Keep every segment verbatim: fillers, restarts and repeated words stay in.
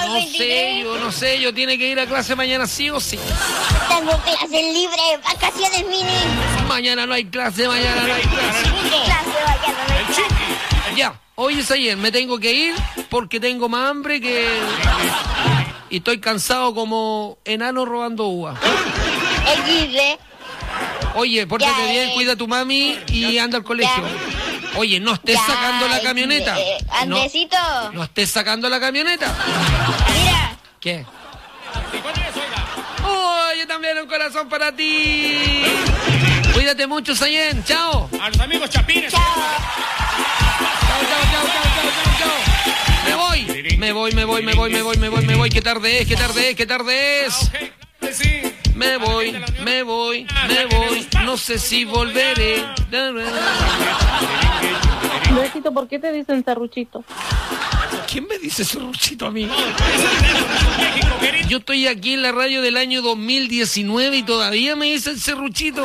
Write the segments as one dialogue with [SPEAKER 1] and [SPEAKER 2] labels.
[SPEAKER 1] no
[SPEAKER 2] veintitrés.
[SPEAKER 1] sé yo, no sé yo. Tiene que ir a clase mañana sí o sí.
[SPEAKER 2] Tengo clases libres, vacaciones mini.
[SPEAKER 1] Mañana no hay clase, mañana no hay clase.
[SPEAKER 2] Clase, mañana no hay clase.
[SPEAKER 1] Ya, hoy es ayer, me tengo que ir porque tengo más hambre que... Y estoy cansado como enano robando uva.
[SPEAKER 2] equis de.
[SPEAKER 1] Oye, pórtate
[SPEAKER 2] Ya,
[SPEAKER 1] bien,
[SPEAKER 2] eh.
[SPEAKER 1] cuida a tu mami y anda al colegio. Oye, no estés
[SPEAKER 2] Ya,
[SPEAKER 1] sacando la
[SPEAKER 2] equis de.
[SPEAKER 1] camioneta.
[SPEAKER 2] Eh,
[SPEAKER 1] No,
[SPEAKER 2] Andresito,
[SPEAKER 1] no estés sacando la camioneta.
[SPEAKER 2] mira.
[SPEAKER 1] ¿Qué? ¡Oh, yo también un corazón para ti! Cuídate mucho, Sayen. Chao.
[SPEAKER 3] A los amigos chapines.
[SPEAKER 2] Chao.
[SPEAKER 1] Chao, chao, chao, chao, chao, chao, chao. Me voy. Me voy, me voy, me voy, me voy, me voy, me voy. ¿Qué tarde es? ¿Qué tarde es? ¿Qué tarde es?
[SPEAKER 3] Ok, claro que sí.
[SPEAKER 1] Me voy, me voy, me voy. No sé si volveré.
[SPEAKER 4] Andresito, ¿por qué te dicen serruchito?
[SPEAKER 1] ¿Quién me dice serruchito a mí? Yo estoy aquí en la radio del año dos mil diecinueve y todavía me dicen serruchito.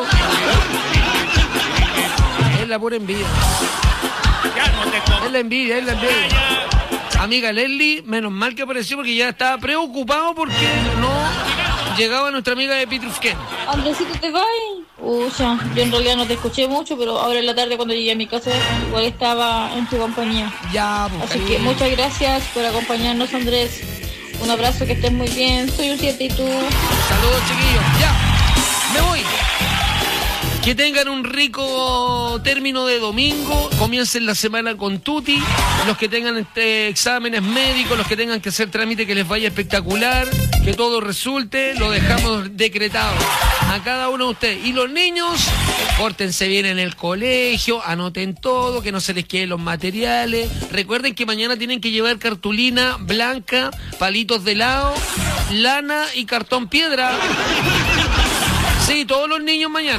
[SPEAKER 1] Es la pura envidia.
[SPEAKER 3] Ya no te toco.
[SPEAKER 1] Es la envidia, es la envidia. Amiga Leslie, menos mal que apareció porque ya estaba preocupado porque no llegaba nuestra amiga de Petrufken.
[SPEAKER 4] Andresito, ¿te vas? Ucha, yo en realidad no te escuché mucho, pero ahora en la tarde cuando llegué a mi casa igual estaba en tu compañía.
[SPEAKER 1] Ya, pues,
[SPEAKER 4] Así que
[SPEAKER 1] cariño.
[SPEAKER 4] muchas gracias por acompañarnos, Andrés. Un abrazo, que estés muy bien. Soy un siete y tú.
[SPEAKER 1] Saludos, chiquillos. Ya, me voy. Que tengan un rico término de domingo. Comiencen la semana con tutti. Los que tengan este, exámenes médicos, los que tengan que hacer trámite, que les vaya espectacular. Que todo resulte. Lo dejamos decretado a cada uno de ustedes. Y los niños, pórtense bien en el colegio. Anoten todo, que no se les queden los materiales. Recuerden que mañana tienen que llevar cartulina blanca, palitos de helado, lana y cartón piedra. Sí, todos los niños mañana.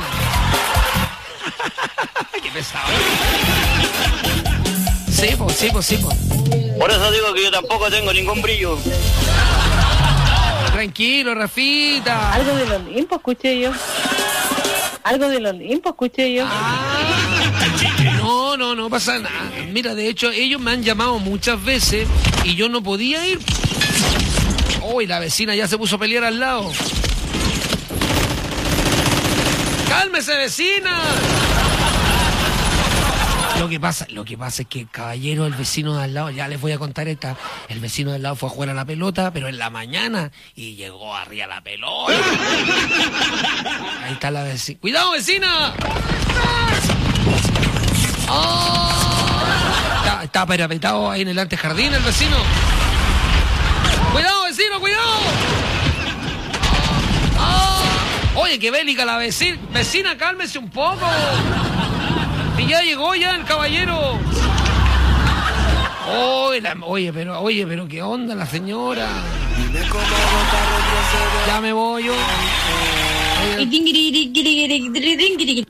[SPEAKER 1] Qué pesado. Sí, pues, sí, pues, sí, pues.
[SPEAKER 5] Por eso digo que yo tampoco tengo ningún brillo.
[SPEAKER 1] Tranquilo, Rafita.
[SPEAKER 4] Algo del Olimpo escuché yo. Algo del Olimpo escuché yo.
[SPEAKER 1] Ah, no, no, no pasa nada. Mira, de hecho, ellos me han llamado muchas veces y yo no podía ir. Uy, la vecina ya se puso a pelear al lado. ¡Cálmese, vecina! Lo que pasa, lo que pasa es que, caballero, el vecino de al lado, ya les voy a contar esta, el vecino de al lado fue a jugar a la pelota, pero en la mañana, y llegó arriba la pelota. Ahí está la vecina. ¡Cuidado, vecina! ¡Oh! Está, está parapetado ahí en el antejardín el vecino. ¡Cuidado, vecino, cuidado! ¡Oh! Oye, qué bélica la vecina. Vecina, cálmese un poco. Y ya llegó ya el caballero. Oye, la- oye, pero, oye, pero qué onda la señora. Ya me voy yo. Oye,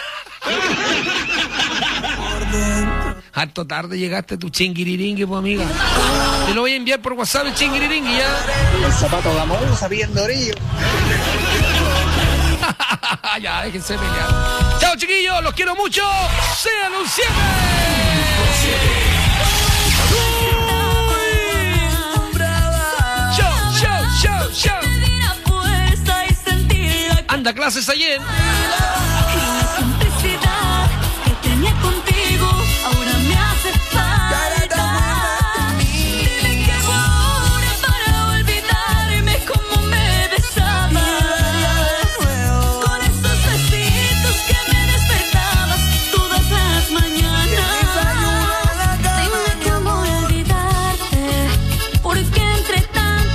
[SPEAKER 1] harto tarde llegaste tu chinguiriringue, pues, amiga. Te lo voy a enviar por WhatsApp el chinguiriringue ya.
[SPEAKER 6] El zapato gamosa bien dorillo.
[SPEAKER 1] Ya, déjense pelear. Chao, chiquillos, los quiero mucho. Sean un siete. Show, show, show, show. Anda, clases ayer.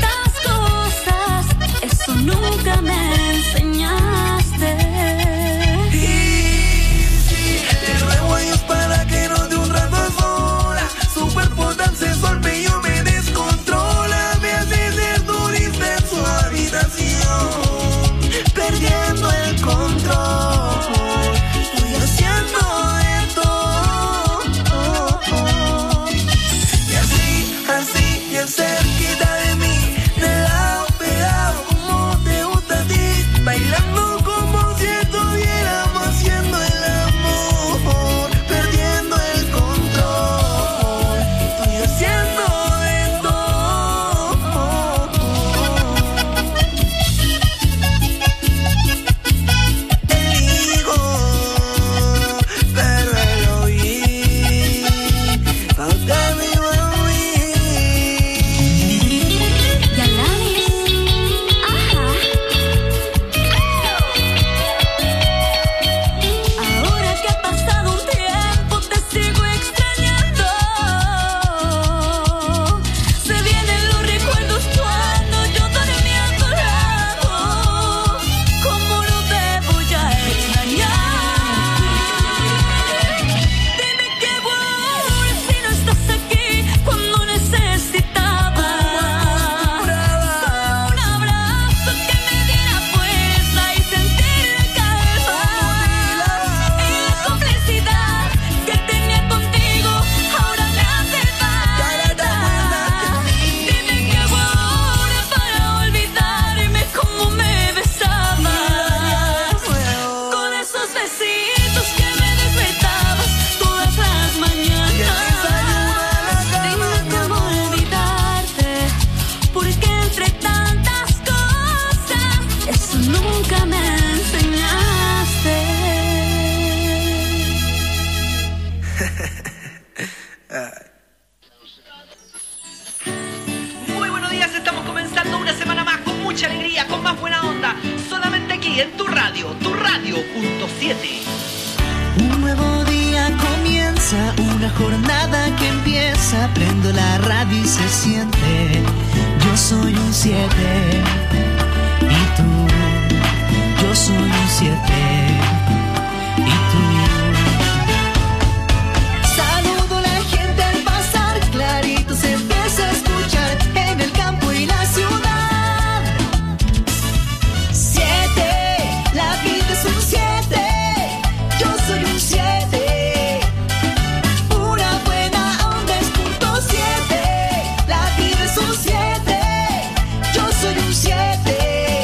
[SPEAKER 7] Nunca me enseñaste. mucha alegría, con más buena onda. Solamente aquí en tu radio, tu radio punto siete.
[SPEAKER 8] Un nuevo día comienza, una jornada que empieza. Prendo la radio y se siente. Yo soy un siete. Y tú, yo soy un siete. Y tú. Saludo a la gente al pasar, clarito se empieza a escuchar en el campo y la ciudad. Siete, la vida es un siete. Yo soy un siete. Pura buena onda es punto siete. La vida es un siete. Yo soy un siete.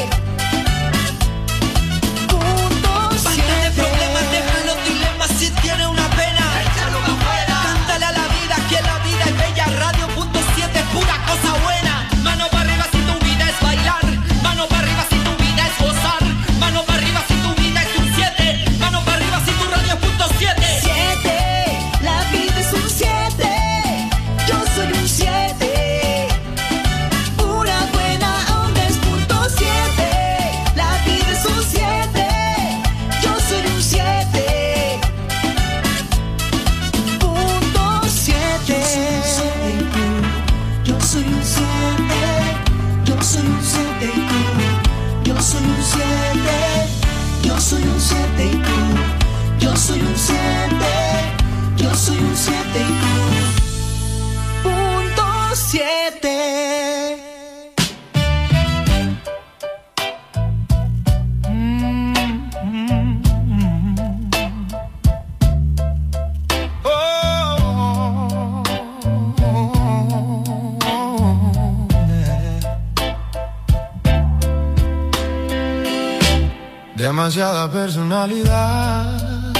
[SPEAKER 9] Demasiada personalidad,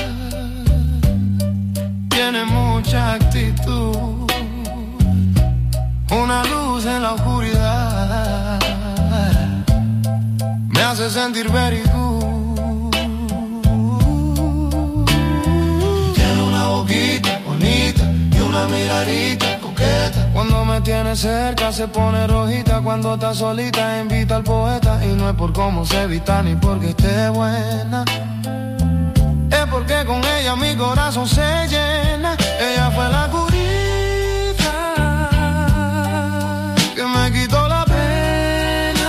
[SPEAKER 9] tiene mucha actitud, una luz en la oscuridad, me hace sentir very good. Tiene una boquita bonita y una miradita coqueta. Cuando me tiene cerca se pone rojita, cuando está solita invita al poeta. Y no es por cómo se vista ni porque esté buena, es porque con ella mi corazón se llena. Ella fue la curita que me quitó la pena.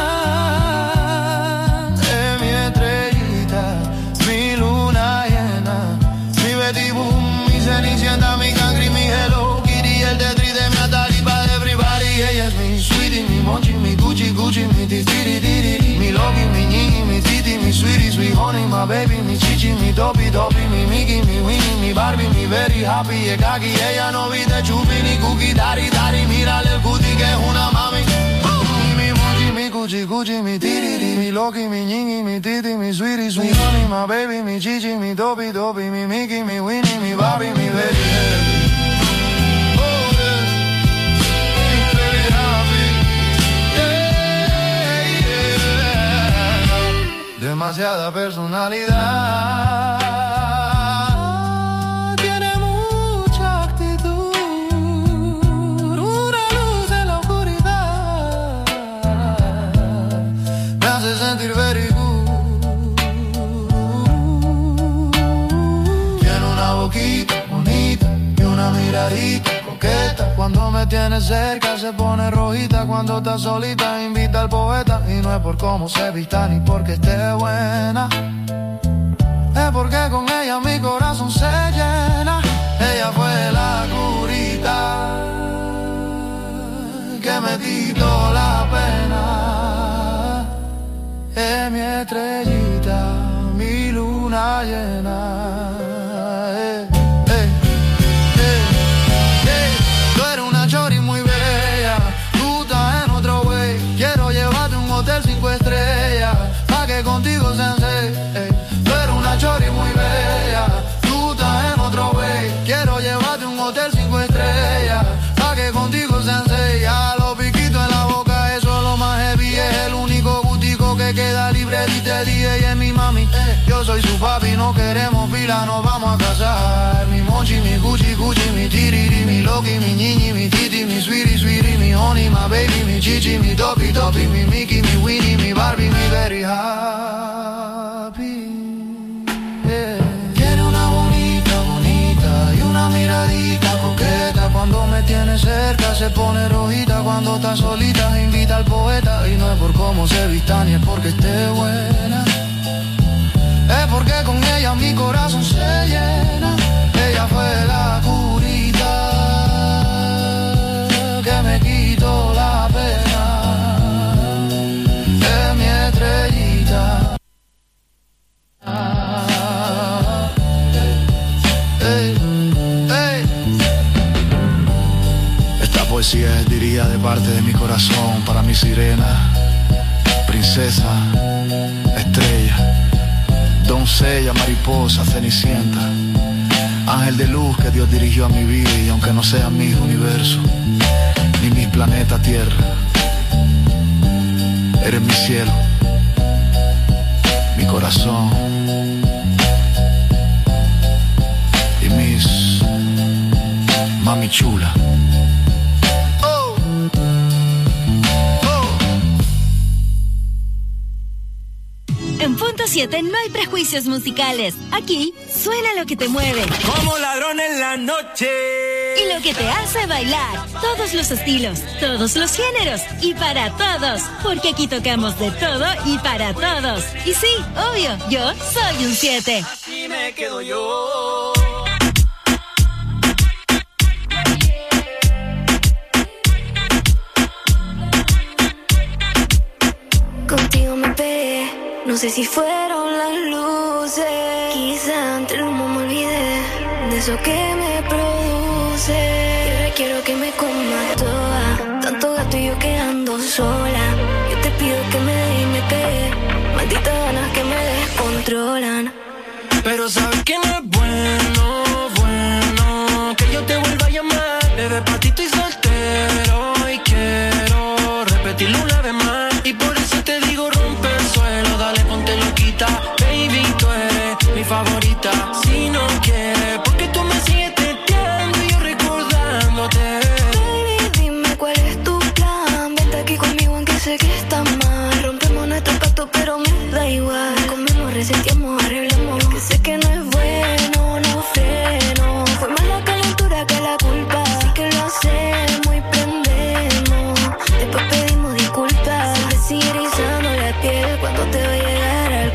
[SPEAKER 9] Es mi estrellita, mi luna llena, mi Betty Boom, mi Cenicienta, mi Cangri, mi Hello Kitty, el Tetris de mi Ataripa de everybody. Ella es mi sweetie, mi mochi, mi Gucci, Gucci, mi titiritiri, mi Loki, mi Ñi, mi Titi, mi sweetie, sweet honey, my baby, mi Chichi, mi Topi, Topi, mi Mickey, mi Winnie, mi Barbie, mi very happy, es kaki. Ella no viste chupi ni cookie, dari, dari, mírale el cutie que es una mami. Mi mochi, mi Gucci, Gucci, mi Titi, mi Loki, mi Ñi, mi Titi, mi sweetie, sweet honey, my baby, mi Chichi, mi Topi, Topi, mi Mickey, mi Winnie, mi Barbie, mi very happy. Demasiada personalidad, tiene mucha actitud, una luz en la oscuridad, me hace sentir very good. Tiene una boquita bonita y una miradita coqueta. Cuando me tiene cerca se pone rojita, cuando está solita invita al poeta. Y no es por cómo se vista ni porque esté buena, es porque con ella mi corazón se llena. Ella fue la curita que me quitó la pena. Es mi estrellita, mi luna llena. Eh, eh, eh, eh. Tú eres una chori muy bella, tú estás en otro way. Quiero llevarte a un hotel cinco estrellas, pa' que contigo sensei. Eh. Tú eres una chori muy bella, tú estás en otro way. Quiero llevarte a un hotel cinco estrellas, pa' que contigo sensei. A los piquitos en la boca, eso es lo más heavy. Es el único gustico que queda libre. Dite D J es mi mami, eh. Yo soy su papi, no queremos pila, nos vamos a casar. Mi mochi, mi Gucci, Gucci, mi tiriri, mi Loki, mi Ñi, mi Titi, mi sweetie, sweetie, mi honey, my baby, mi Chichi, mi Topi, Topi, mi Mickey, mi Winnie, mi se pone rojita cuando está solita, invita al poeta. Y no es por cómo se vista ni es porque esté buena, es porque con ella mi corazón se llena. Ella fue la curita que me quitó la pena, es mi estrellita. Hey, hey. Esta poesía es, diría, de parte de mi corazón para mi sirena, princesa, estrella, doncella, mariposa, cenicienta, ángel de luz que Dios dirigió a mi vida. Y aunque no sea mi universo ni mi planeta Tierra, eres mi cielo, mi corazón y mis mami chula. Oh. Oh.
[SPEAKER 10] En Punto siete no hay prejuicios musicales. Aquí suena lo que te mueve.
[SPEAKER 11] Como ladrón en la noche.
[SPEAKER 10] Y lo que te hace bailar. Todos los estilos, todos los géneros y para todos. Porque aquí tocamos de todo y para todos. Y sí, obvio, yo soy un siete.
[SPEAKER 11] Así me quedo yo.
[SPEAKER 12] Contigo me pegué, no sé si fueron las luces. Quizá entre el humo me olvidé de eso que me produce. Y quiero que me coma toda, tanto gato y yo quedando sola. Yo te pido que me dé y me pegue, malditas ganas que me descontrolan.
[SPEAKER 11] Pero sabes que no es bueno, bueno que yo te vuelva a llamar. Bebé, pa' ti estoy soltero y quiero repetirlo una vez más. Y por eso te digo, rompe el suelo, dale, ponte loquita. Baby, tú eres mi favorita. Si no quieres, porque tú me sigues teteando y yo recordándote.
[SPEAKER 12] Baby, dime cuál es tu plan. Vente aquí conmigo aunque sé que está mal. Rompemos nuestro pacto pero me da igual. Comemos, reseteamos, arreglamos. Que sé que no es bueno, no freno. Fue más la calentura que la culpa. Así que lo hacemos y prendemos. Después pedimos disculpas. Se te sigue erizando la piel cuando te va a llegar al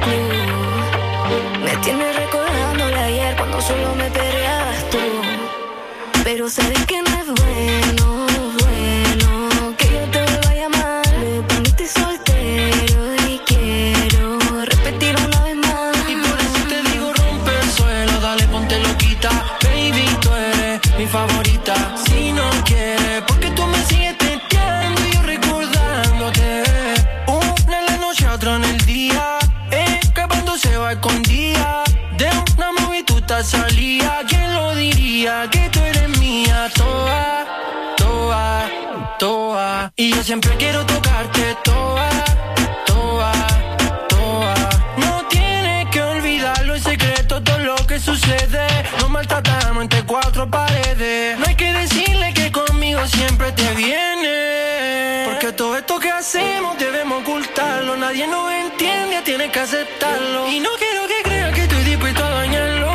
[SPEAKER 12] club. Me tienes recordándola ayer cuando solo me peleabas tú. Pero sabes que no es bueno, bueno que yo te vuelva a llamar. Me poniste soltero y quiero repetir una vez más.
[SPEAKER 11] Y por eso te digo, rompe el suelo, dale, ponte loquita. Baby, tú eres mi favorita. Si no quieres, porque tú me sigues teteando y yo recordándote. Una en la noche, otra en el día, escapándose va escondida. De una movie tú te salía. ¿Quién lo diría? Que tú eres mía, toda, toda, toda. Y yo siempre quiero tocarte toda, toda, toda. No tienes que olvidarlo, en secreto todo lo que sucede. Nos maltratamos entre cuatro paredes. No hay que decirle que conmigo siempre te viene. Porque todo esto que hacemos debemos ocultarlo. Nadie nos entiende, tienes que aceptarlo. Y no quiero que creas que estoy dispuesto a dañarlo.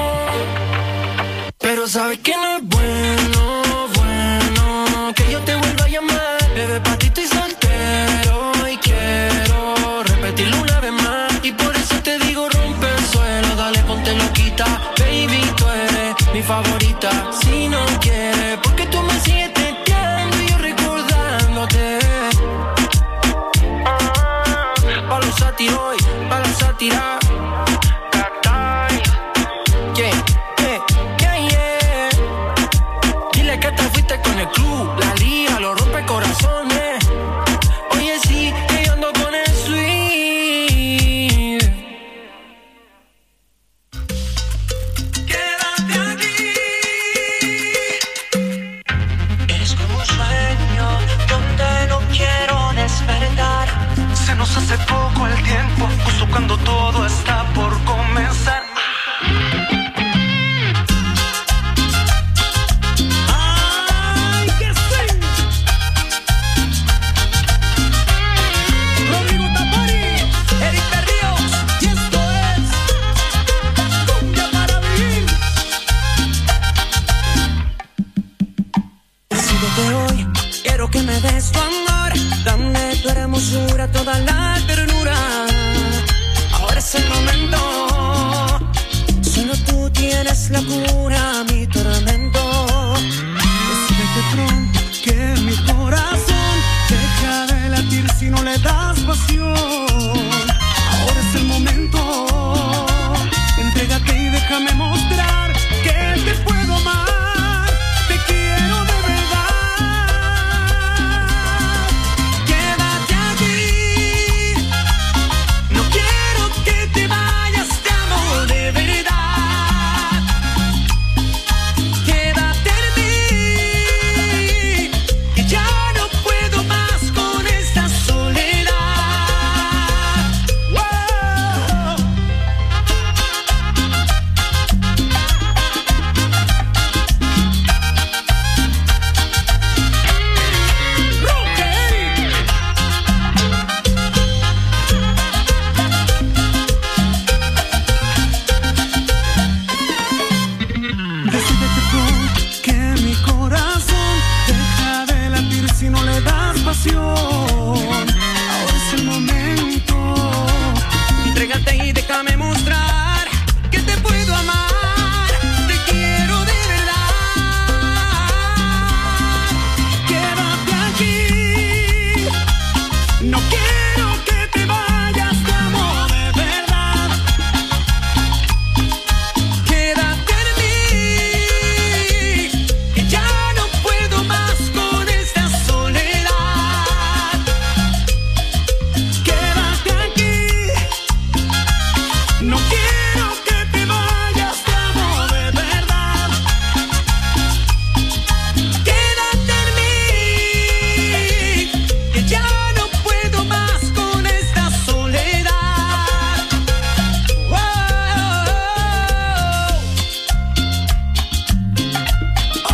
[SPEAKER 11] Pero sabes que no es bueno, bueno que yo te vuelva a llamar. Bebé, pa' ti estoy soltero y quiero repetirlo una vez más. Y por eso te digo, rompe el suelo, dale, ponte loquita. Baby, tú eres mi favorita. Si no quieres, porque tú me sigues teteando y yo recordándote. Pa' los sátiros, pa' la sátira. Con el club, la liga, lo rompe corazones. Oye, sí, que yo ando con el sweet.
[SPEAKER 13] Quédate aquí,
[SPEAKER 11] sobra toda la ternura. Ahora es el momento. Solo tú tienes la cura, mi tormento.
[SPEAKER 9] Decídete pronto que mi corazón deja de latir si no le das pasión. Ahora es el momento. Entrégate y déjame mostrar que te puedo amar. Te quiero de verdad. Quédate aquí. No quiero que te vayas, te amo de verdad. Quédate en mí, que ya no puedo más con esta soledad. Wow. Decídete pronto que mi corazón deja de latir si no le das pasión. Ahora es el momento. Entrégate y déjame mostrar que te puedo amar. Te quiero de verdad. Quédate aquí. No quiero que te vayas, te amo de verdad. Quédate en mí, que ya no puedo más con esta soledad. Quédate aquí. No quiero que te vayas, te amo de verdad. Quédate en mí, que ya no puedo más con esta soledad. Wow. Oh.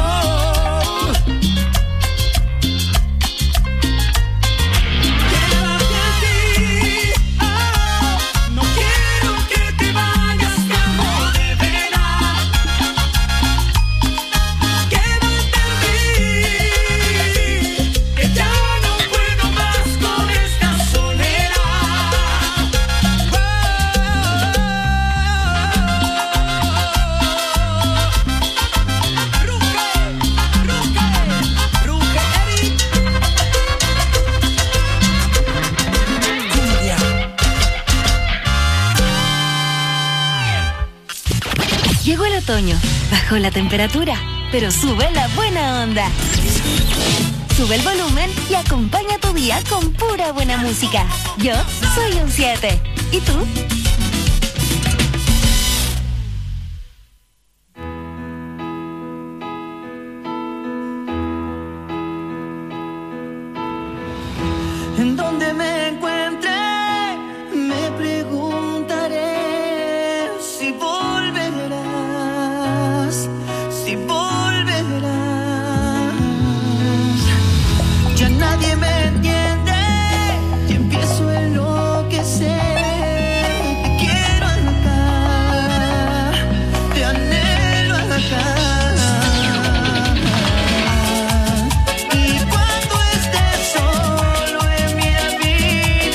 [SPEAKER 9] Quédate aquí. Oh. No quiero que te vayas, te amo de verdad. Quédate en mí, que ya no puedo más con esta soledad. Ruge, ruge, ruge, Eric. Cumbia.
[SPEAKER 10] Llegó el otoño, bajó la temperatura, pero sube la buena onda. Sube el volumen y acompaña tu día con pura buena música. Yo soy un siete. ¿Y tú?
[SPEAKER 11] En donde me encuentre, me preguntaré si volverás, si volverás. Ya nadie me entiende y empiezo a enloquecer. Te quiero acá, te anhelo acá. Y cuando estés solo en mi habitación,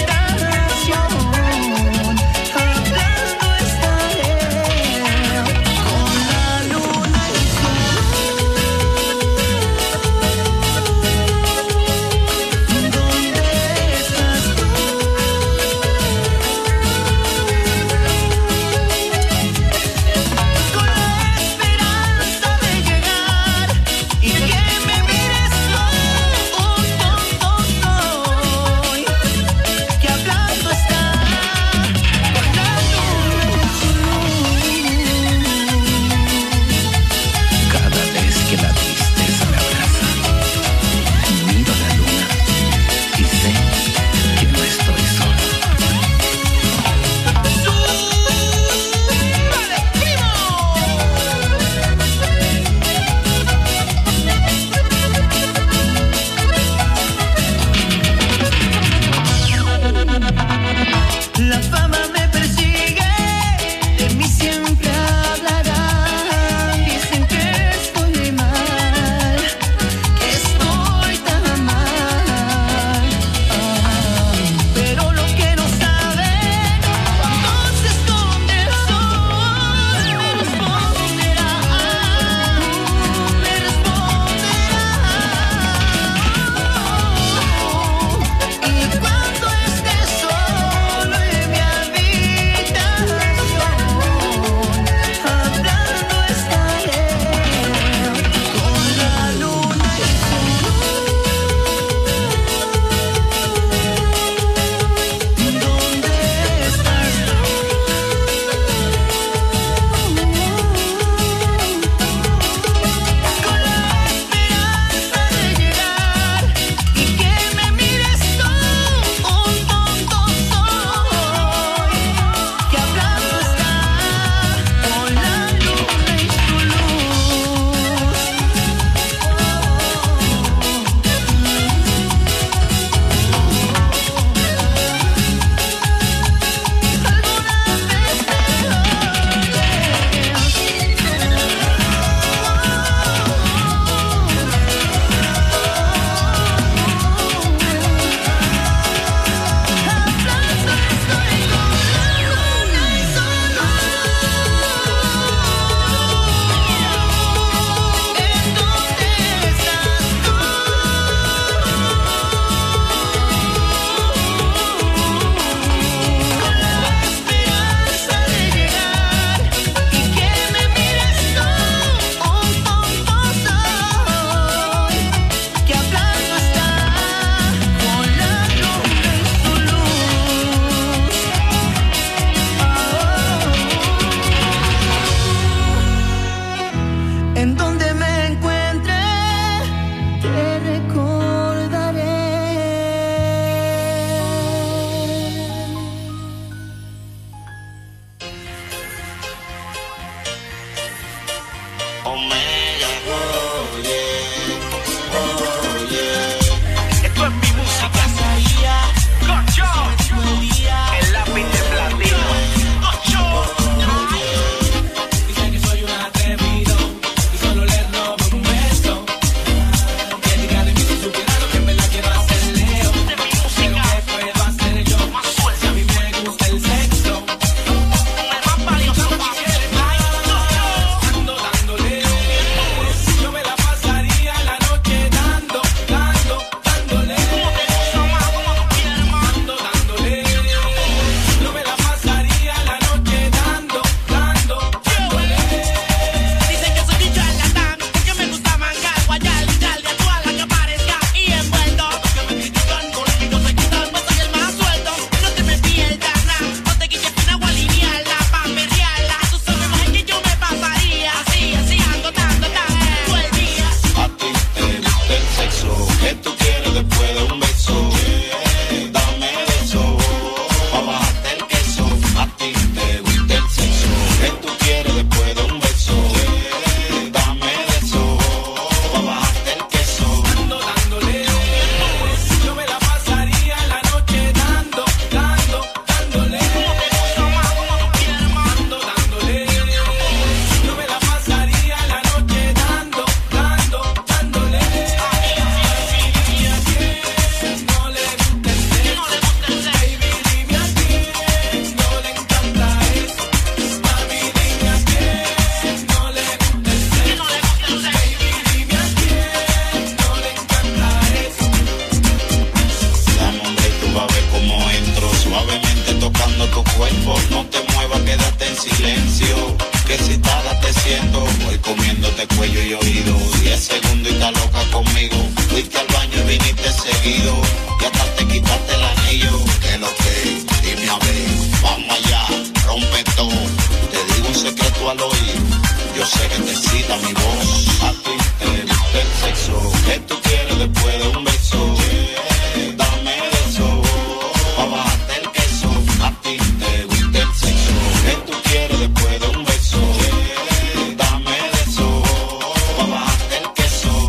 [SPEAKER 13] moviendo tu cuerpo, no te muevas, quédate en silencio. Que excitada te siento, voy comiéndote cuello y oído. Diez segundos y estás loca conmigo. Fuiste al baño y viniste seguido. Y hasta te quitaste el anillo. Que lo que, dime a ver, vamos allá, rompe todo. Te digo un secreto al oído, yo sé que te excita mi voz. A ti te gusta el sexo, que tú quieres después de un beso. Yeah, dame eso, pa' bajarte el queso. A ti te gusta el sexo, que tú quieres después de un beso. Yeah, dame eso, pa' bajarte el queso.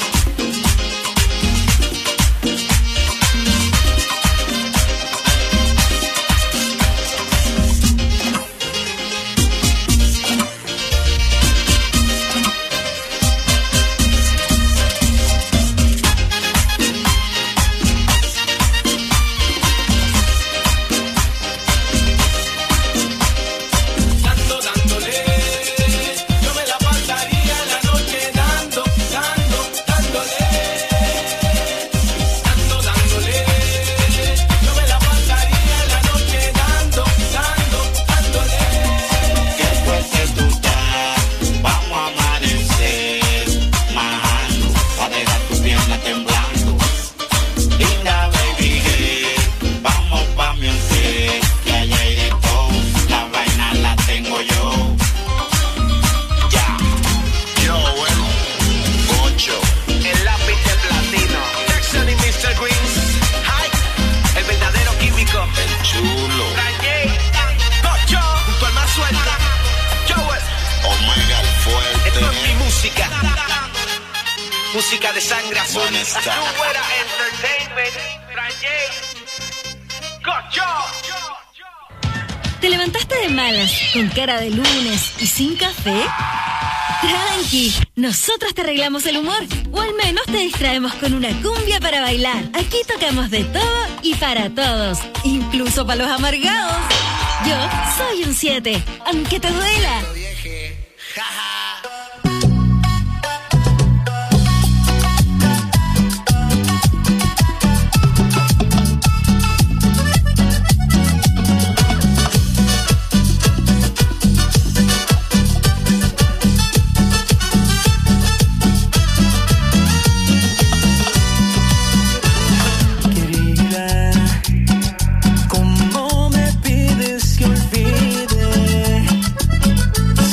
[SPEAKER 7] Música de sangre azul.
[SPEAKER 10] ¿Te levantaste de malas, con cara de lunes y sin café? Tranqui, nosotros te arreglamos el humor, o al menos te distraemos con una cumbia para bailar. Aquí tocamos de todo y para todos, incluso para los amargados. Yo soy un siete, aunque te duela.
[SPEAKER 8] ¿Cómo me pides que olvide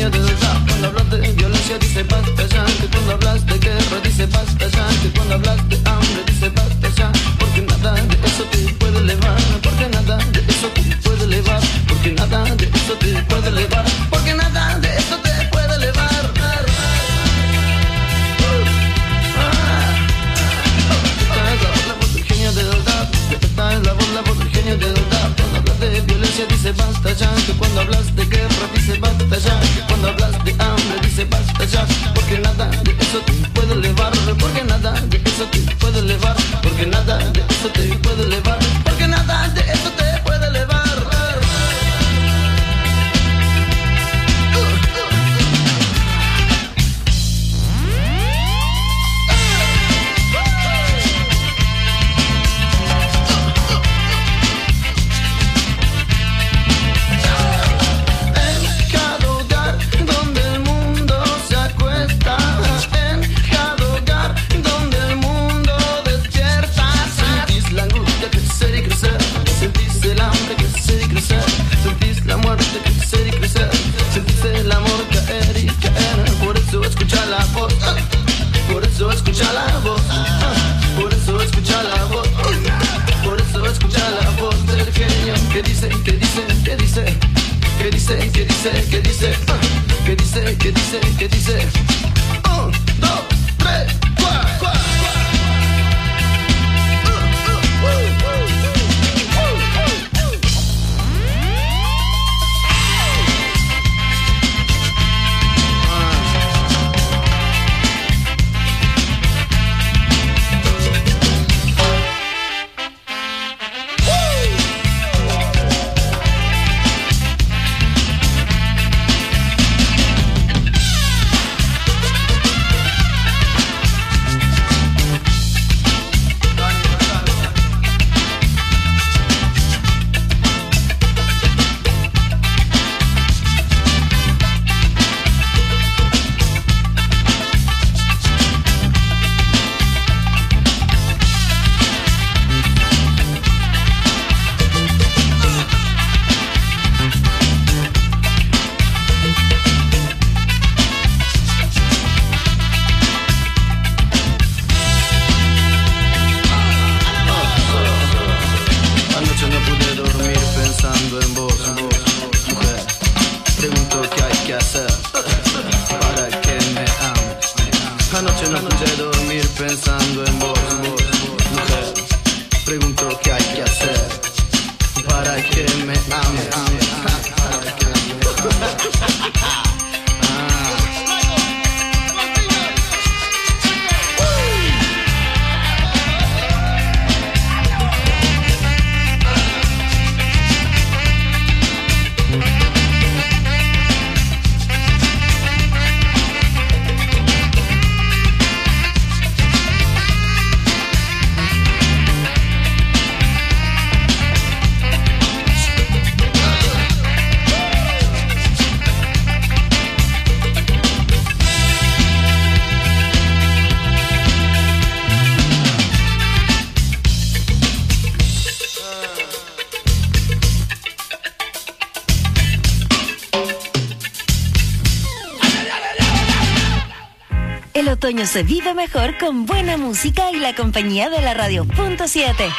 [SPEAKER 9] del rap. Cuando hablas de violencia dice basta ya, que cuando hablas de guerra dice basta ya, que cuando hablas de hambre dice basta ya, porque nada de eso te puede elevar, porque nada de eso te puede elevar, porque nada de eso te puede elevar, porque nada de eso te puede elevar. Esta es la voz, la voz del genio del rap. Cuando hablas de violencia dice basta ya, que cuando hablas de guerra dice basta ya, que cuando hablas de hambre dice basta ya, porque nada de eso te puede elevar, porque nada de eso te puede elevar, porque nada de eso te puede elevar, porque nada de eso te puede elevar. Sentís la muerte crecer y crecer, sentís el amor caer y caer, por eso escucha la voz, por eso escucha la voz, por eso escucha la voz, por eso escucha la voz del genio que dice, que dice, que dice, que dice, que dice, que dice, que dice, que dice, que dice, un, dos, tres, cuatro, cuatro.
[SPEAKER 10] El otoño se vive mejor con buena música y la compañía de la radio punto siete.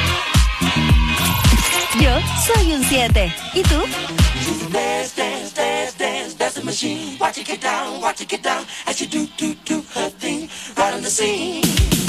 [SPEAKER 10] Yo soy un siete. ¿Y tú?
[SPEAKER 11] Dance, dance, dance, dance, that's the machine. Watch it get down, watch it get down, as you do, do, do her thing, right on the scene.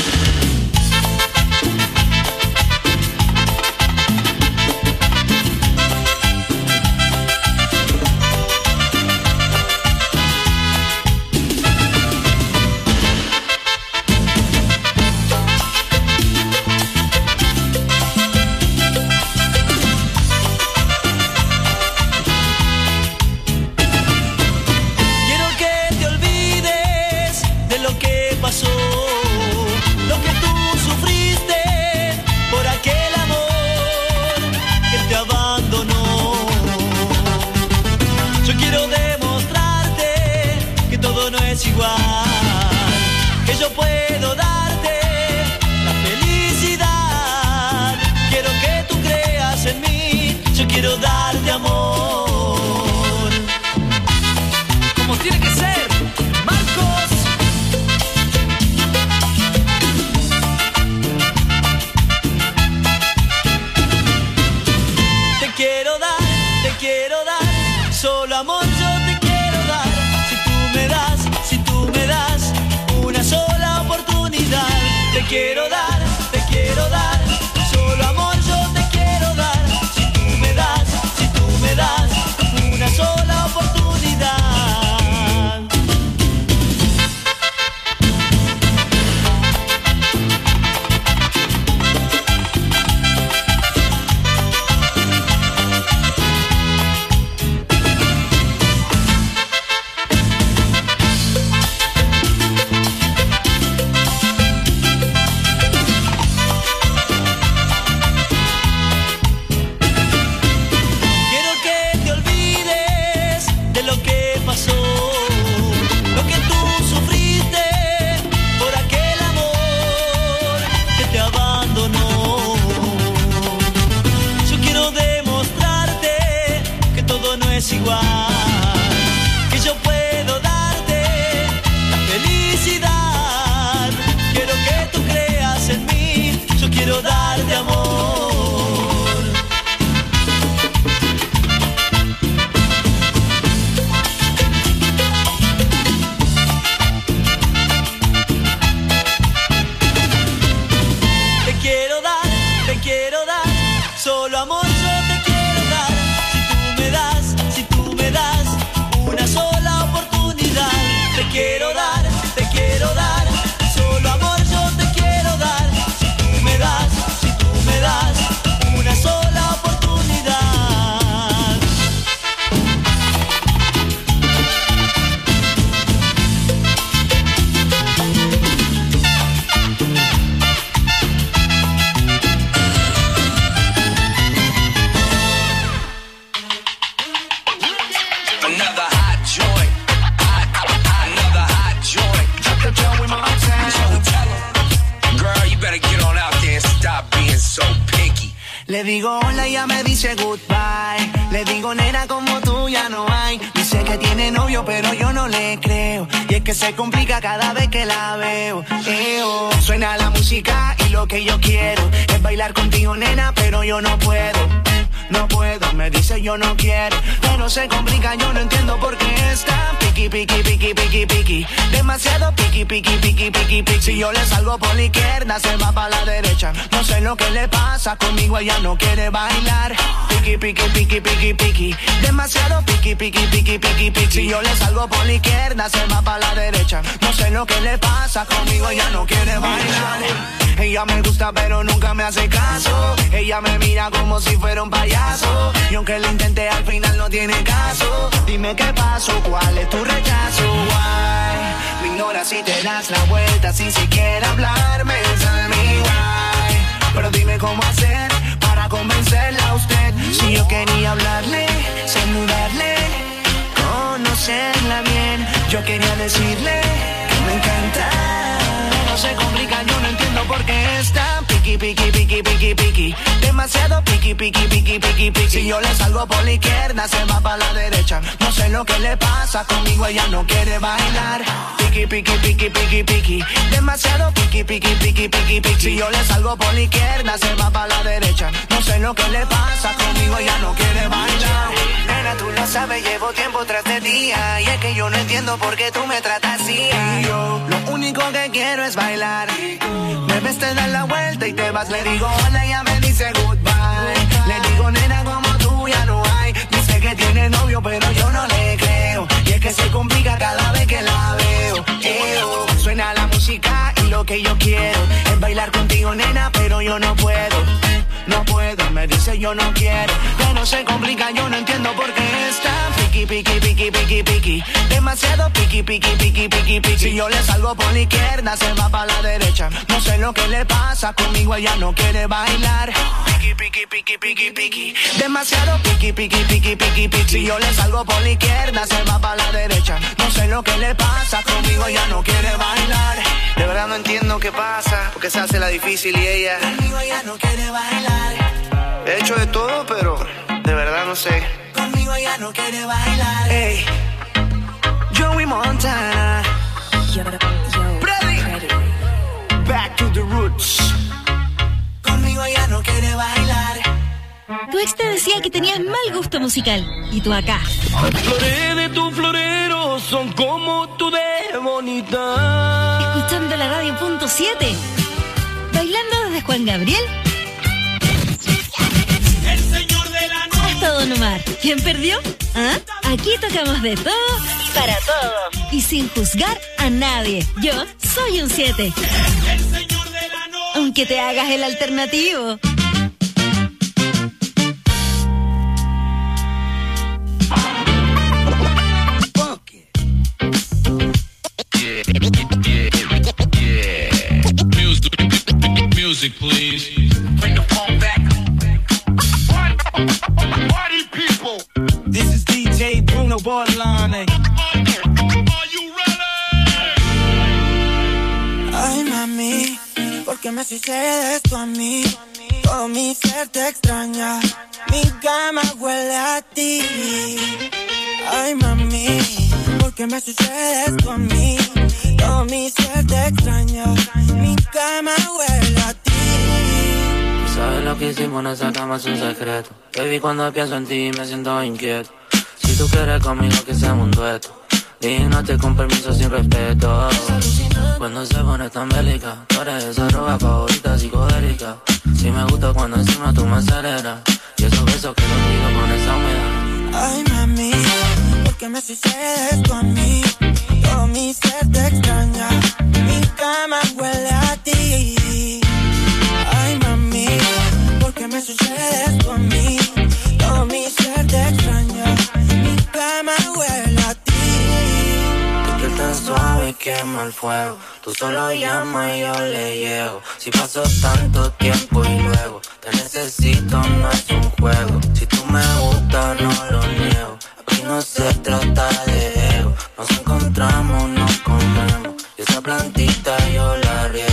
[SPEAKER 14] Igual que yo puedo darte la felicidad, quiero que tú creas en mí, yo quiero darte amor. tiene que ser Marcos. Te quiero dar, te quiero dar, solo amor yo te quiero dar. Si tú me das, si tú me das una sola oportunidad. Te quiero dar, te quiero dar, solo amor yo te quiero dar. Si tú me das, si tú me das una sola oportunidad. Es igual, que yo puedo darte la felicidad. Quiero que tú creas en mí, yo quiero darte amor. Te quiero dar, te quiero dar, solo amor yo te quiero dar. Si tú me das, si tú me das una sola oportunidad. Te quiero dar, te quiero dar, solo amor yo te quiero dar. Si tú me das, si tú me das una sola oportunidad.
[SPEAKER 11] Another hot joint, hot, hot, another hot joint. Drop the joint with my own tell 'em. Girl, you better get on out there and stop being so picky.
[SPEAKER 8] Le digo hola y ella me dice goodbye. Le digo nena como tú ya no hay. Dice que tiene novio pero yo no le creo. Y es que se complica cada vez que la veo. Eo. Suena la música y lo que yo quiero es bailar contigo nena pero yo no puedo. No puedo, me dice yo no quiero, pero se complica, yo no entiendo por qué está piqui, piqui, piqui, piqui, piqui. Demasiado piqui, piqui, piqui, piqui, piqui. Si yo le salgo por la izquierda, se va para la derecha. No sé lo que le pasa, conmigo ella no quiere bailar. Piqui, piqui, piqui, piqui, piqui. Demasiado piqui, piqui, piqui, piqui, piqui. Si yo le salgo por la izquierda, se va para la derecha. No sé lo que le pasa, conmigo ella no quiere bailar. Ella me gusta pero nunca me hace caso. Ella me mira como si fuera un payaso. Y aunque lo intenté al final no tiene caso. Dime qué pasó, cuál es tu rechazo. Why? Me ignoras y te das la vuelta sin siquiera hablarme. Tell me why. Pero dime cómo hacer para convencerla a usted. Si yo quería hablarle, saludarle, conocerla bien. Yo quería decirle que me encanta. No se complica, yo no entiendo por qué está piqui, piqui, piqui, piqui, piqui. Demasiado piqui, piqui, piqui, piqui, piqui. Si yo le salgo por la izquierda, se va para la derecha. No sé lo que le pasa, conmigo ella no quiere bailar. Piqui, piqui, piqui, piqui, piqui. Demasiado piqui, piqui, piqui, piqui, piqui. Si yo le salgo por la izquierda, se va para la derecha. No sé lo que le pasa, conmigo ella no quiere bailar. Nena, tú lo sabes, llevo tiempo tras de día. Y es que yo no entiendo por qué tú me tratas así. Y yo, lo único que quiero es bailar. Me ves, te das la vuelta y te vas. Le digo hola y ella me dice goodbye. Le digo nena como tú ya no hay. Dice que tiene novio pero yo no le creo. Y es que se complica cada vez que la veo. Eo. Suena la música y lo que yo quiero es bailar contigo nena pero yo no puedo. No puedo, me dice yo no quiero. Pero se complica, yo no entiendo por qué está piqui, piqui, piqui, piqui, piqui. Demasiado piqui, piqui, piqui, piqui, piqui. Si yo le salgo por la izquierda, se va para la derecha. No sé lo que le pasa, conmigo ella no quiere bailar. Piqui, piqui, piqui, piqui, piqui. Demasiado piqui, piqui, piqui, piqui, piqui. Si yo le salgo por la izquierda, se va para la derecha. No sé lo que le pasa, conmigo ella no quiere bailar. De verdad no entiendo qué pasa, porque se hace la difícil y ella conmigo ella no quiere bailar. He hecho de todo, pero de verdad no sé. Conmigo ella no quiere bailar. Ey, yo
[SPEAKER 9] Montana. Ready. Back to the roots. Conmigo ya no quiere bailar.
[SPEAKER 10] Tu ex te decía que tenías mal gusto musical. Y tú acá.
[SPEAKER 11] Las flores de tu florero son como tú de bonita.
[SPEAKER 10] Escuchando la radio punto siete. Bailando desde Juan Gabriel.
[SPEAKER 3] El señor de la noche.
[SPEAKER 10] Hasta Don Omar. ¿Quién perdió? ¿Ah? Aquí tocamos de todo y para todos. Y sin juzgar a nadie. Yo soy un siete.
[SPEAKER 3] El señor de la noche.
[SPEAKER 10] Aunque te hagas el alternativo.
[SPEAKER 15] Music, please.
[SPEAKER 9] Bring the phone back. Party people. This is D J Bruno Bordelon.
[SPEAKER 3] Are you ready?
[SPEAKER 9] Ay, mami, ¿por qué me sucede esto a mí? Todo mi ser te extraña. Mi cama huele a ti. Ay, mami, ¿por qué me sucede esto a mí? Todo mi ser te extraña. Mi cama huele a ti.
[SPEAKER 16] Sabes lo que hicimos en esa cama es un secreto. Baby, cuando pienso en ti me siento inquieto. Si tú quieres conmigo que seamos un dueto. Dígnate con permiso sin respeto. Cuando se pone tan bélica, tú eres esa ropa favorita psicodélica. Si me gusta cuando encima tú me aceleras. Y esos besos que los tiro con esa humedad.
[SPEAKER 9] Ay, mami, ¿por qué me sucede esto a mí? Todo mi ser te extraña. Mi cama huele a ti. Ay, mami, ¿por qué me sucede esto a mí? Todo mi ser te extraña. Mi cama huele a ti.
[SPEAKER 16] Es que tan suave quema el fuego. Tú solo llamas y yo le llego. Si pasó tanto tiempo y luego te necesito, no es un juego. Si tú me gustas, no lo niego. Aquí no se trata de ego. Nos encontramos, nos comemos. Y esa plantita yo la riego.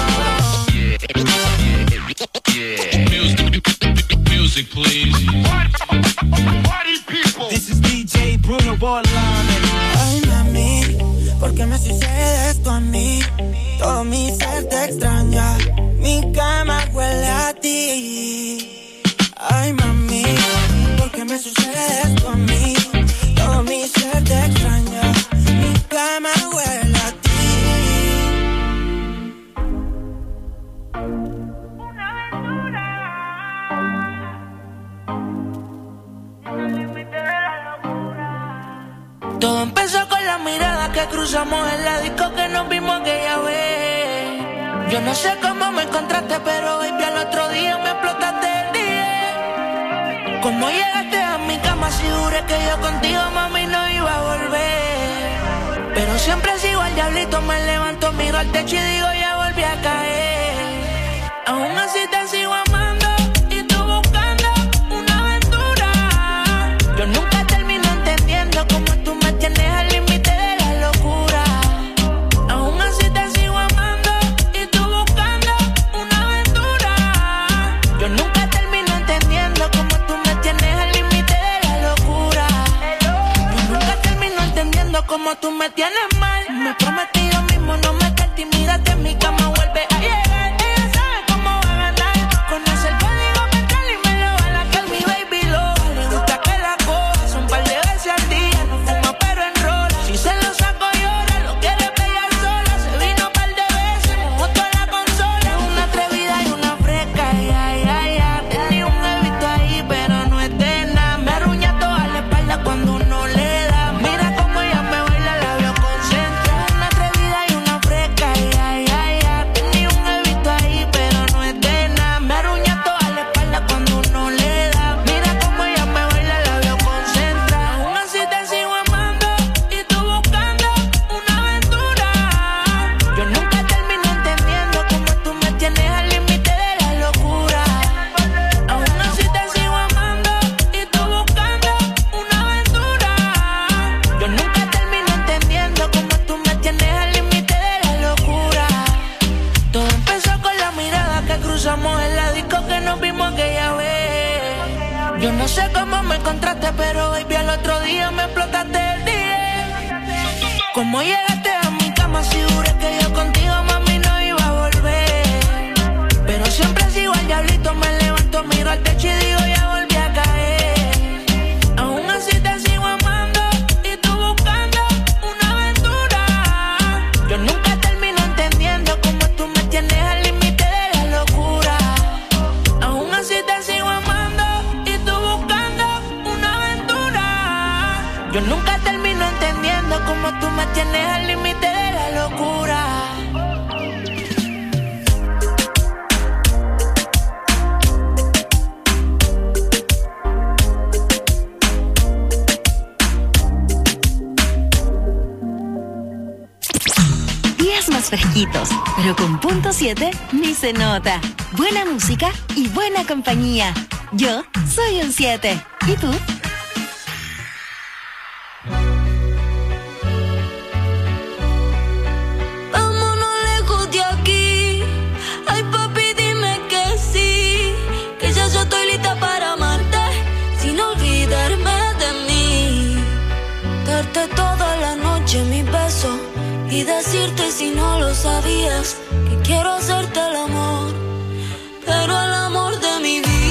[SPEAKER 15] Yeah. Music, music, please.
[SPEAKER 9] Party people. This is D J Bruno Bordelon. Ay, mami, ¿por qué me sucede esto a mí? Todo mi ser te extraña. Mi cama huele a ti. Ay, mami, ¿por qué me sucede esto a mí? Todo mi ser te extraña. Mi cama huele a ti.
[SPEAKER 14] Todo empezó con la mirada que cruzamos en la disco que nos vimos aquella vez. Yo no sé cómo me encontraste, pero baby al otro día me explotaste el día. Cómo llegaste a mi cama si juré que yo contigo, mami, no iba a volver. Pero siempre sigo al diablito, me levanto, miro al techo y digo ya volví a caer. Aún así te sigo amando y tú buscando una aventura. Yo nunca termino entendiendo cómo tú me tienes al límite de la locura. Aún así te sigo amando y tú buscando una aventura. Yo nunca termino entendiendo cómo tú me tienes al límite de la locura. Yo nunca termino entendiendo cómo tú me tienes mal. Me prometí yo mismo no meterte y mírate en mi cama vuelve a llegar. Ella sabe cómo va a ganar. Conoce el código mental y me lo va a la que mi baby lo. Le gusta que la coja un par de veces al día. No fuma pero enrola. Si se lo saco llora, lo quiere pegar sola. Se vino un par de veces, mojó toda la consola. Es una atrevida y una fresca, ay, ay, ay, ay. Tenía un bebito ahí pero no es de nada. Me arruña toda la espalda cuando uno le da. Mira cómo ella me baila, la veo concentrada. Una atrevida y una fresca, ay, ay, ay, ay. Tenía un bebito ahí pero no es de nada. Me arruña toda la espalda cuando uno le da. Mira cómo ella me baila, la veo concentrada. Aún así te sigo amando y tú buscando una aventura. Yo nunca termino entendiendo cómo tú me tienes al límite de la locura. Aún así te sigo amando y tú buscando una aventura. Yo nunca termino entendiendo cómo tú me tienes al límite de la locura. Todo empezó con la mirada que cruzamos en la disco que nos vimos aquella vez. Yo no sé cómo me encontraste, pero baby al otro día me explotaste el día.
[SPEAKER 17] ¿Cómo llegaste a mi cama si juré que yo contigo, mami, no iba a volver? Pero siempre sigo al diablito, me levanto, miro al techo y digo ya volví a caer. Aún así te sigo amando y tú buscando una aventura. Yo nunca termino entendiendo cómo tú me tienes al límite de la locura. Aún así te sigo amando y tú buscando una aventura. Yo nunca termino entendiendo cómo tú me tienes al límite de la locura.
[SPEAKER 10] Días más fresquitos, pero con punto siete ni se nota. Buena música y buena compañía. Yo soy un siete. ¿Y tú?
[SPEAKER 12] Vámonos lejos de aquí. Ay, papi, dime que sí. Que ya yo estoy lista para amarte, sin olvidarme de mí. Darte toda la noche mi beso y decirte, si no lo sabías, que quiero hacerte el amor, pero el amor de mi vida.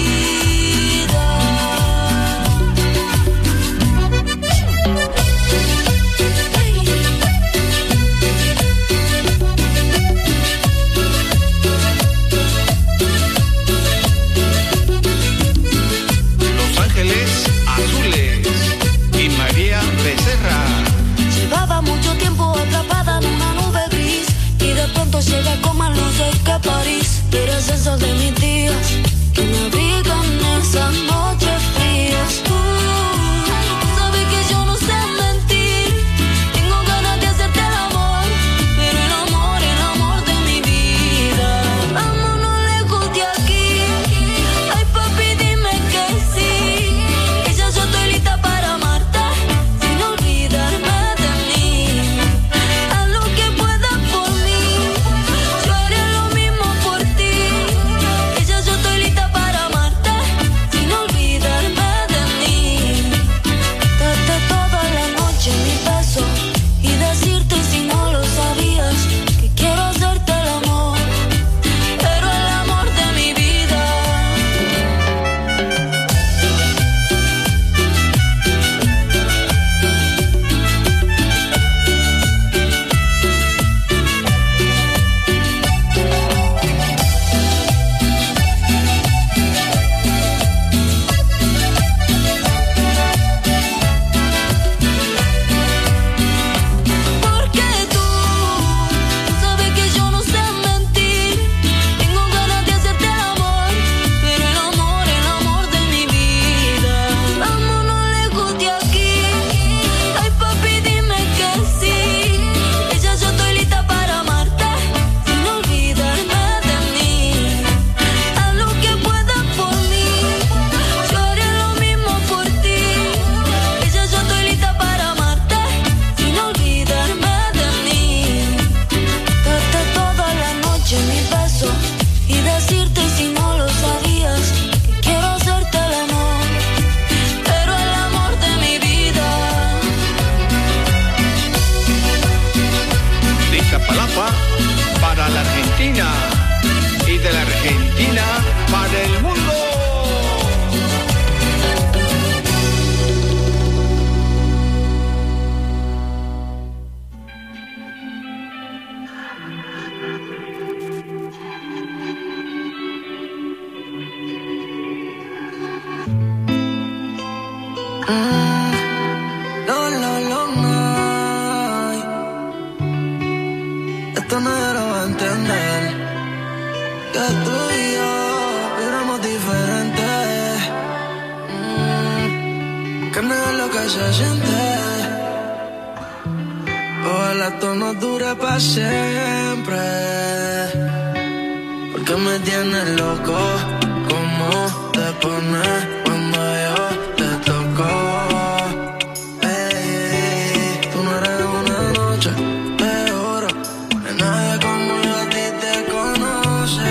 [SPEAKER 18] Los Ángeles Azules y María Becerra.
[SPEAKER 12] Llevaba mucho tiempo atrapada en una nube gris y de pronto llega con más luces que París. Eres el sol de mis días que me abrigan esas noches frías. Tú sabes que yo no sé mentir, tengo ganas de hacerte el amor, pero el amor, el amor de mi vida. Vámonos lejos de aquí. Ay, papi, dime que sí, que ya yo estoy lista para amarte, sin olvidarme de mí. Haz lo que puedas por mí, yo haré lo mismo por ti. Que ya yo estoy lista para amarte, sin olvidarme de mí. Darte toda la noche mi beso y decirte, si no lo sabías, que quiero hacerte el amor, pero el amor de mi vida. Porque tú sabes que yo no sé mentir, tengo ganas de hacerte el amor, pero el amor, el amor de mi vida. Vámonos lejos de aquí. Ay, papi, dime que sí, que ya yo estoy lista para amarte, sin olvidarme de mí. Haz lo que puedas por mí, yo haré lo mismo por ti. Que ya yo estoy lista para amarte, sin olvidarme de mí. Darte toda la noche mi beso y decirte, si no lo sabías, que quiero hacerte el amor, pero el amor de mi vida.
[SPEAKER 18] De Iztapalapa para la Argentina y de la Argentina para el mundo.
[SPEAKER 17] No, no, no, no. Esto nadie lo va a entender, que tú y yo éramos diferentes. Mm, que no es lo que se siente. Ojalá esto no dure para siempre, porque me tienes loco. ¿Cómo te pones cuando yo te toco? Ey, tú no eres una noche de oro, de nadie como yo a ti te conoce.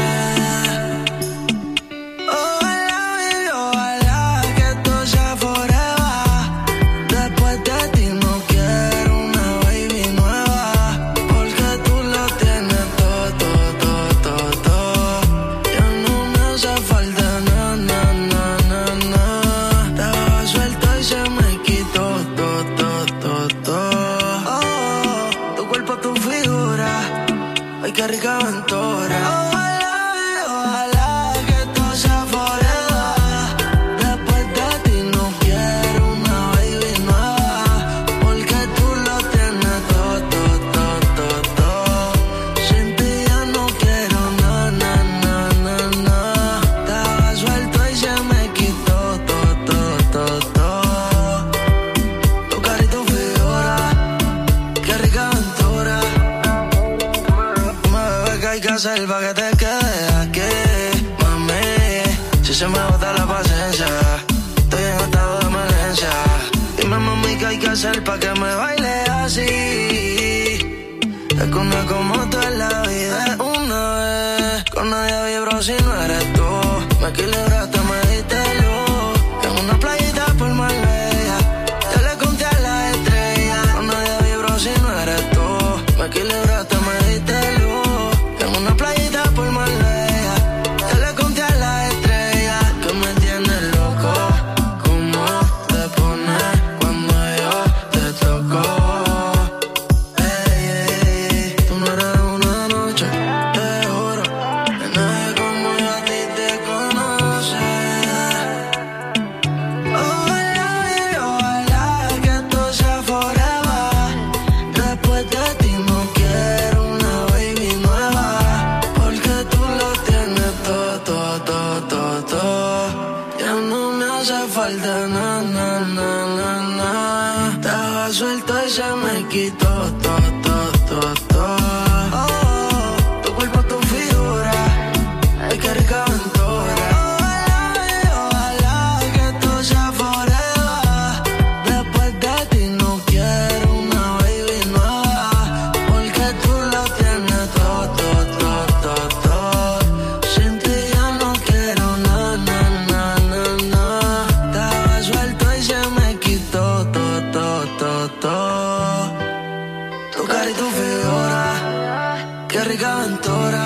[SPEAKER 17] Ojalá, baby, ojalá que esto sea forever. Después de ti no quiero una baby nueva. figura. Ay, qué rica aventura. Ojalá, ojalá que esto sea forever. Después de ti no quiero una baby nueva, porque tú lo tienes todo, todo, todo, todo, todo. Sin ti ya no quiero nada, nada, nada, nada. Estaba suelto y se me quitó todo, todo, todo, todo. Tu cara y tu figura, qué rica aventura. Hay que hacer pa' que te quedes aquí, mami. Si se me agota la paciencia, estoy en estado de emergencia. Dime, mami, ¿qué hay que hacer pa' que me baile así? Es que una como tú en la vida es una vez. Con nadie vibro si no eres tú. Me equilibraste, me diste luz. En una playita por Marbella, yo le conté a las estrellas. Con nadie vibro si no eres tú. Me equilibraste, me diste luz. Una playita por Marbella, yo le conté a las estrellas que me tienes loco. Cómo te pones cuando yo te toco. Ey, ey, ey, tú no eres una noche, te juro, que nadie como yo a ti te conoce. Ojalá y ojalá que esto sea forever. Después de ti no quiero una baby nueva, todo, todo, todo, todo. Ya no me hace falta nada, nada, nada, nada. Estaba suelto y se me quitó todo, todo, todo, todo. Oh, tu cuerpo, tu figura, ay, qué rica aventura. Ojalá y ojalá que esto sea forever. Después de ti no quiero una baby nueva, porque tú lo tienes todo, todo, todo, todo, todo. Sin ti ya no quiero nada, nada, nada, nada. Estaba suelto y se me quitó todo, todo, todo, todo. Tu cara y tu figura, qué rica aventura.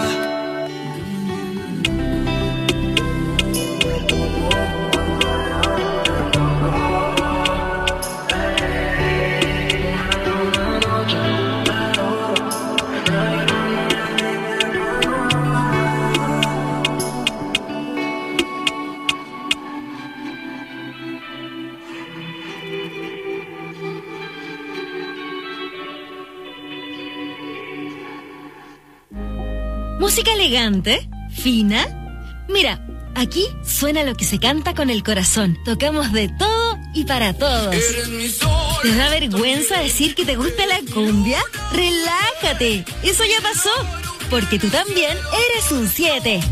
[SPEAKER 10] ¿Música elegante? ¿Fina? Mira, aquí suena lo que se canta con el corazón. Tocamos de todo y para todos. ¿Te da vergüenza decir que te gusta la cumbia? ¡Relájate! Eso ya pasó, porque tú también eres un siete.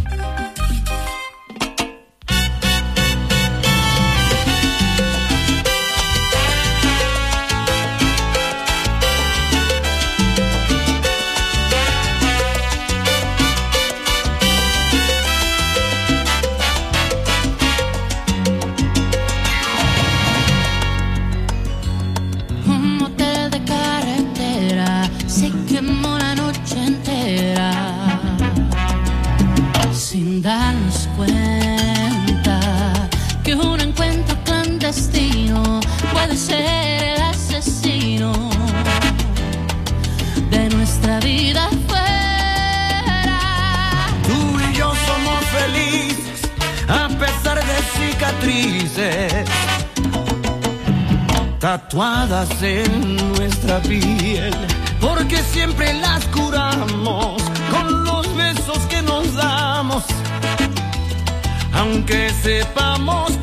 [SPEAKER 19] Darnos cuenta que un encuentro clandestino puede ser el asesino de nuestra vida fuera.
[SPEAKER 14] Tú y yo somos felices a pesar de cicatrices tatuadas en nuestra piel, porque siempre las curamos con los besos que nos damos, aunque sepamos